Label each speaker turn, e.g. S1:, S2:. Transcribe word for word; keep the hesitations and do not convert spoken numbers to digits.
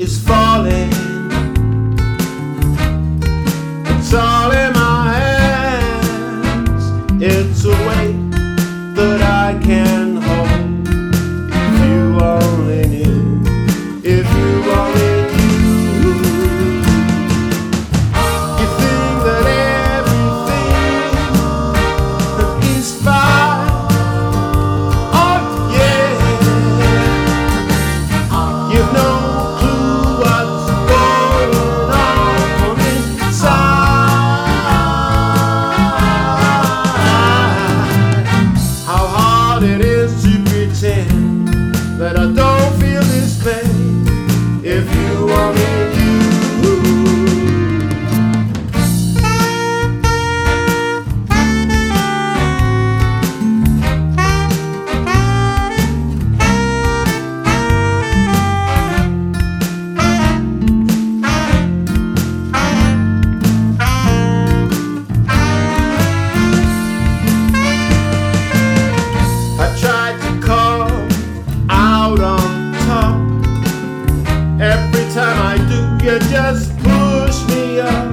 S1: is falling. It's all in my hands. It's a weight that I can hold. If you only knew, if you only knew, you think that everything is fine. Oh yeah, you've no clue what's going on inside. How hard it is to pretend that I don't feel this pain. If you only knew. I tried to come out on top. Every time I do, you just push me up.